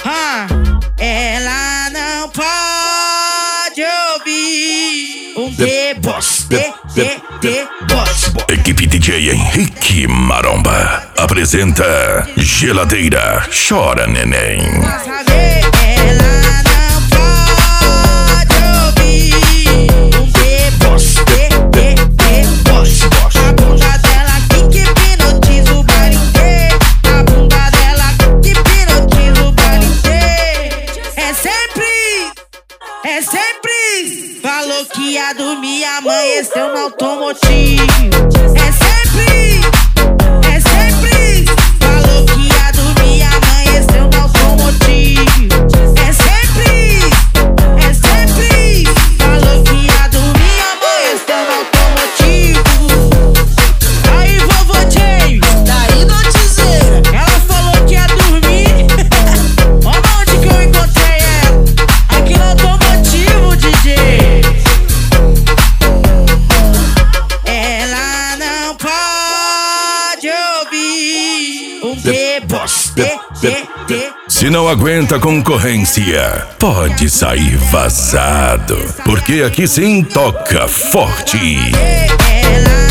Ela não pode ouvir um deboche. Equipe DJ Henrique Maromba apresenta Geladeira Chora Neném. Ela não pode ouvir um deboche. A bunda dela que hipnotiza o baile inteiro. A bunda dela que hipnotiza o baile inteiro. É sempre. Falou que ia dormir, amanheceu no automotivo. É sempre. Falou que ia dormir, amanheceu no automotivo. É sempre. Falou que ia dormir, amanheceu no automotivo. Aí, vovô James, Tá hipnotizeira. ela falou que ia dormir. Olha onde que eu encontrei ela. Aqui no automotivo, DJ. Ela não pode ouvir um deboche. Se não aguenta concorrência, pode sair vazado, porque aqui sim toca forte. Ela